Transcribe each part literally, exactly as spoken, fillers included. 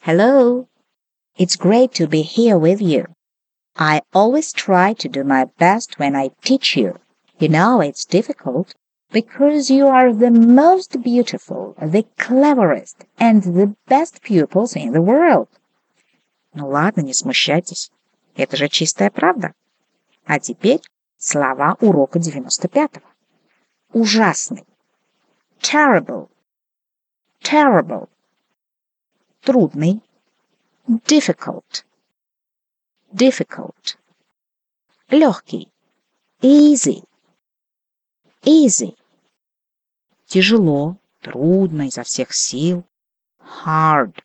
Hello, it's great to be here with you. I always try to do my best when I teach you. You know it's difficult because you are the most beautiful, the cleverest, and the best pupils in the world. Ну ладно, не смущайтесь. Это же чистая правда. А теперь слова урока девяносто пятого. Ужасный. Terrible. Terrible. Трудный. Difficult. Difficult. Легкий. Easy. Easy. Тяжело, трудно, изо всех сил. Hard.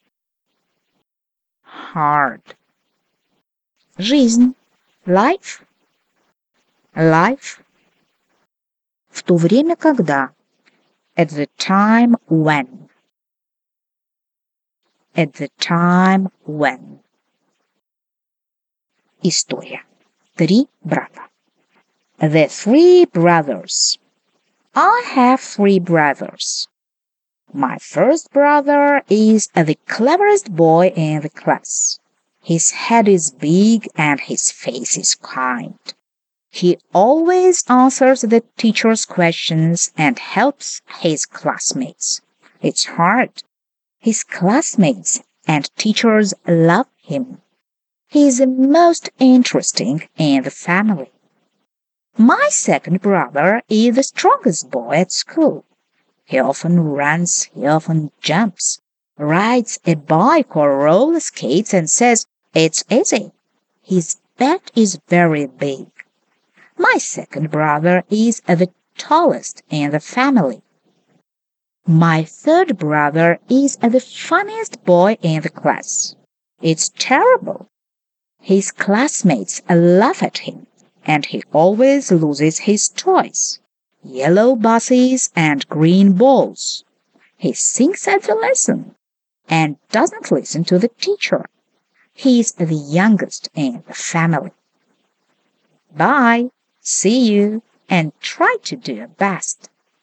Hard. Жизнь. Life. Life. В то время, когда. At the time when. At the time when. История. Три брата. The three brothers. I have three brothers. My first brother is the cleverest boy in the class. His head is big and his face is kind. He always answers the teacher's questions and helps his classmates. It's hard. His classmates and teachers love him. He is the most interesting in the family. My second brother is the strongest boy at school. He often runs, he often jumps, rides a bike or roller skates and says, "It's easy." His bed is very big. My second brother is the tallest in the family. My third brother is the funniest boy in the class. It's terrible. His classmates laugh at him, and he always loses his toys, yellow buses and green balls. He sings at the lesson and doesn't listen to the teacher. He's the youngest in the family. Bye. See you, and try to do your best.